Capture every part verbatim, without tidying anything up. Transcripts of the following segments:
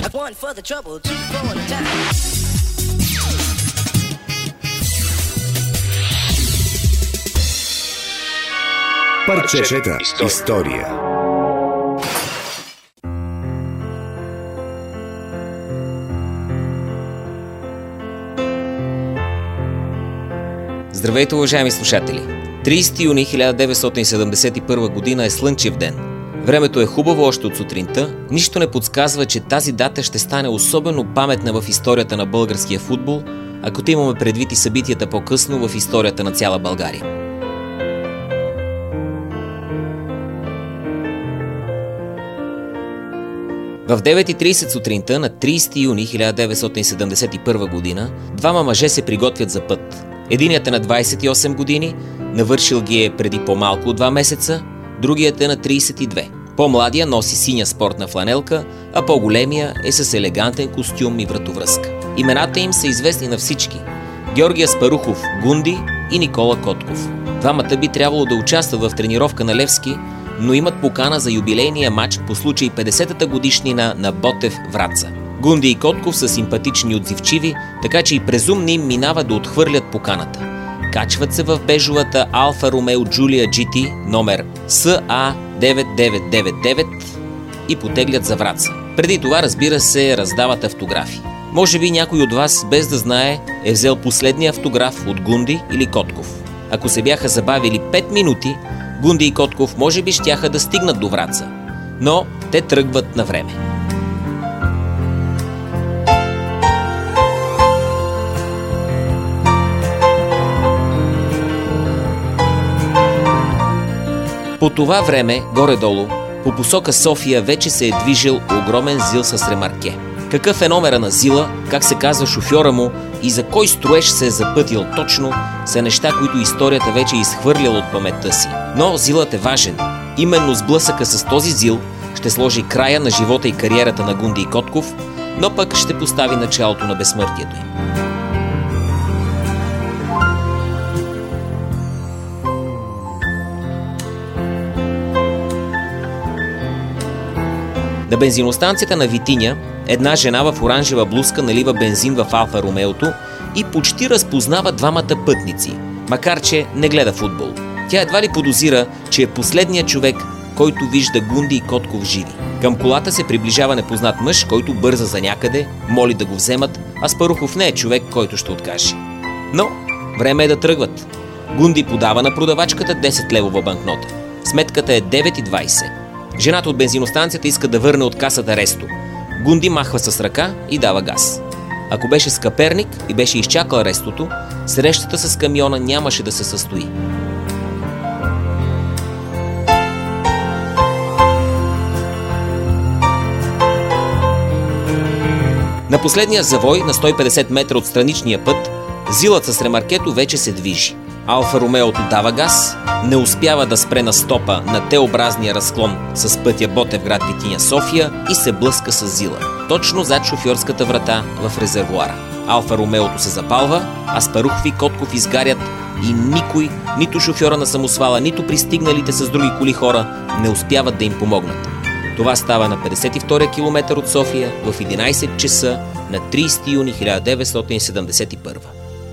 Парчета история. Здравейте, уважаеми слушатели! тридесети юни хиляда деветстотин седемдесет и първа година е слънчев ден. Времето е хубаво още от сутринта. Нищо не подсказва, че тази дата ще стане особено паметна в историята на българския футбол, ако имаме предвид и събитията по-късно в историята на цяла България. В девет и тридесет сутринта на тридесети юни хиляда деветстотин седемдесет и първа година двама мъже се приготвят за път. Единият е на двадесет и осем години, навършил ги е преди по-малко от два месеца, другият е на тридесет и две. По-младия носи синя спортна фланелка, а по-големия е с елегантен костюм и вратовръзка. Имената им са известни на всички – Георги Аспарухов Гунди и Никола Котков. Двамата би трябвало да участват в тренировка на Левски, но имат покана за юбилейния матч по случай петдесетата годишнина на Ботев Враца. Гунди и Котков са симпатични и отзивчиви, така че и презумни им минава да отхвърлят поканата. Качват се в бежовата Алфа Ромео Джулия джи ти номер С А девет девет девет девет и потеглят за Враца. Преди това, разбира се, раздават автографи. Може би някой от вас, без да знае, е взел последния автограф от Гунди или Котков. Ако се бяха забавили пет минути, Гунди и Котков може би щяха да стигнат до Враца, но те тръгват на време. По това време, горе-долу, по посока София вече се е движил огромен ЗИЛ с ремарке. Какъв е номера на ЗИЛа, как се казва шофьора му и за кой строеж се е запътил точно, са неща, които историята вече е изхвърляла от паметта си. Но ЗИЛът е важен. Именно сблъсъка с този ЗИЛ ще сложи края на живота и кариерата на Гунди и Котков, но пък ще постави началото на безсмъртието им. На бензиностанцията на Витиня една жена в оранжева блузка налива бензин в Алфа Ромеото и почти разпознава двамата пътници, макар че не гледа футбол. Тя едва ли подозира, че е последният човек, който вижда Гунди и Котков живи. Към колата се приближава непознат мъж, който бърза за някъде, моли да го вземат, а Аспарухов не е човек, който ще откаже. Но време е да тръгват. Гунди подава на продавачката десет левова банкнота. Сметката е девет и двадесет. Жената от бензиностанцията иска да върне от касата ресто. Гунди махва с ръка и дава газ. Ако беше скъперник и беше изчакал рестото, срещата с камиона нямаше да се състои. На последния завой, на сто и петдесет метра от страничния път, ЗИЛът с ремаркето вече се движи. Алфа Ромеото дава газ, не успява да спре на стопа на Т-образния разклон с пътя Ботевград Витиня София и се блъска с ЗИЛа, точно зад шофьорската врата в резервоара. Алфа Ромеото се запалва, а Аспарухов и Котков изгарят и никой, нито шофьора на самосвала, нито пристигналите с други коли хора не успяват да им помогнат. Това става на петдесет и втория километър от София в единадесет часа на тридесети юни хиляда деветстотин седемдесет и първа.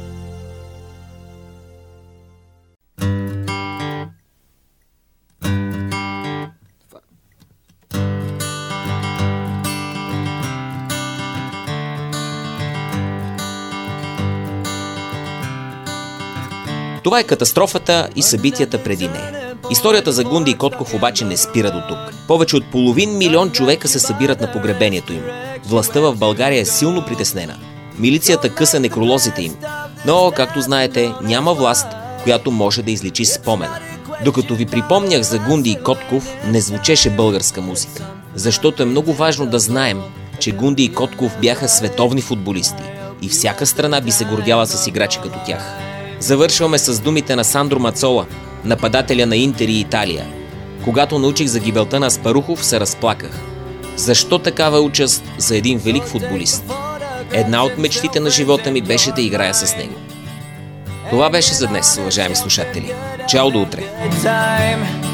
Това е катастрофата и събитията преди нея. Историята за Гунди и Котков обаче не спира до тук. Повече от половин милион човека се събират на погребението им. Властта в България е силно притеснена. Милицията къса некролозите им. Но, както знаете, няма власт, която може да изличи спомена. Докато ви припомнях за Гунди и Котков, не звучеше българска музика. Защото е много важно да знаем, че Гунди и Котков бяха световни футболисти и всяка страна би се гордяла с играчи като тях. Завършваме с думите на Сандро Мацола, нападателя на Интер и Италия. Когато научих за гибелта на Аспарухов, се разплаках. Защо такава участ за един велик футболист? Една от мечтите на живота ми беше да играя с него. Това беше за днес, уважаеми слушатели. Чао до утре!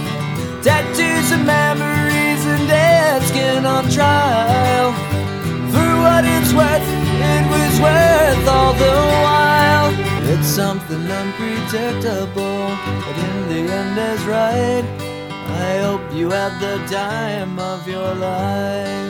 Tattoos of memories and dead skin on trial. something unpredictable, but in the end is right. I hope you had the time of your life.